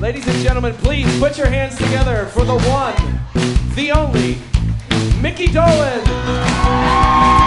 Ladies and gentlemen, please put your hands together for the one, the only, Mickey Dolenz.